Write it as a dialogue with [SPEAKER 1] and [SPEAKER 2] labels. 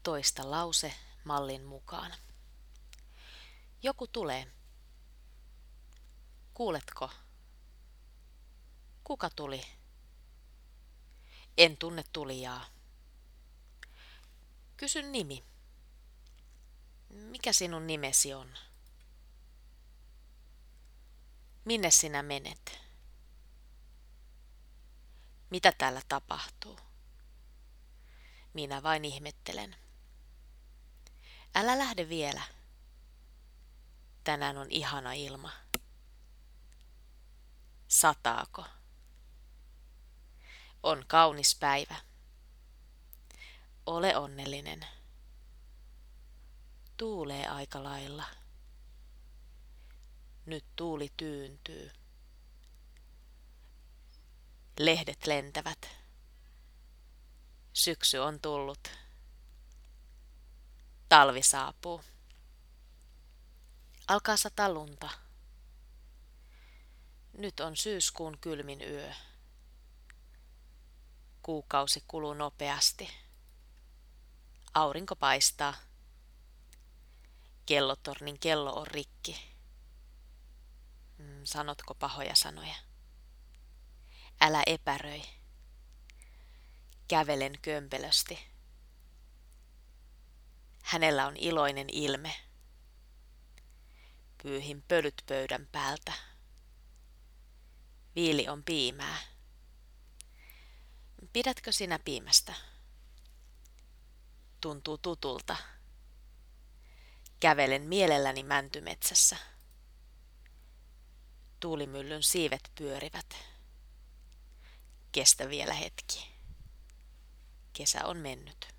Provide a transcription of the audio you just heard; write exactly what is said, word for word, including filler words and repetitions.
[SPEAKER 1] Toista lause mallin mukaan. Joku tulee. Kuuletko? Kuka tuli? En tunne tulijaa. Kysyn nimi. Mikä sinun nimesi on? Minne sinä menet? Mitä täällä tapahtuu? Minä vain ihmettelen. Älä lähde vielä. Tänään on ihana ilma. Sataako? On kaunis päivä. Ole onnellinen. Tuulee aika lailla. Nyt tuuli tyyntyy. Lehdet lentävät. Syksy on tullut. Talvi saapuu. Alkaa sataa lunta. Nyt on syyskuun kylmin yö. Kuukausi kuluu nopeasti. Aurinko paistaa. Kellotornin kello on rikki. Mm, sanotko pahoja sanoja? Älä epäröi. Kävelen kömpelösti. Hänellä on iloinen ilme. Pyyhin pölyt pöydän päältä. Viili on piimää. Pidätkö sinä piimästä? Tuntuu tutulta. Kävelen mielelläni mäntymetsässä. Tuulimyllyn siivet pyörivät. Kestä vielä hetki. Kesä on mennyt.